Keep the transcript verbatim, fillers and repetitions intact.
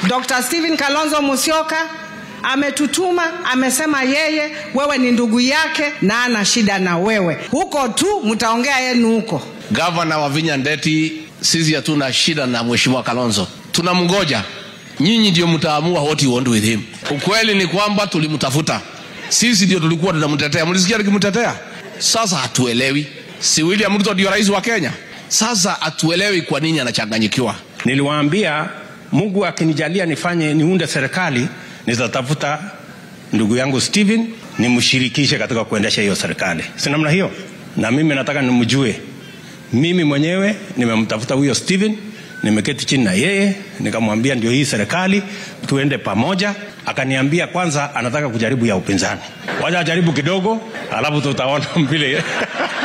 Doctor Stephen Kalonzo Musyoka ametutuma, amesema yeye wewe ni ndugu yake na ana shida na wewe. Huko tu mtaongea yenu huko. Governor wa Vihiga Ndeti, sisi hatuna shida na Mheshimiwa Kalonzo. Tunamngoja. Nyinyi ndio mtaamua what you want with him. Ukweli ni kwamba tulimtafuta. Sisi ndio tulikuwa tunamtetea. Mlisikia nikimtetea? Sasa hatuelewi. Si William Ruto ndio rais wa Kenya? Sasa hatuelewi kwa nini anachanganyikiwa. Niliwaambia Mungu akinijalia nifanye niunde serikali, nitatafuta ndugu yangu Stephen nimshirikishe katika kuendesha hiyo serikali. Si namna hiyo? Na mimi nataka nimjue. Mimi mwenyewe nimemtafuta huyo Stephen, nimeketi chini na yeye, nikamwambia ndio hii serikali tuende pamoja. Akaniambia kwanza anataka kujaribu ya upinzani. Wacha ajaribu kidogo, alafu tutaona mbele.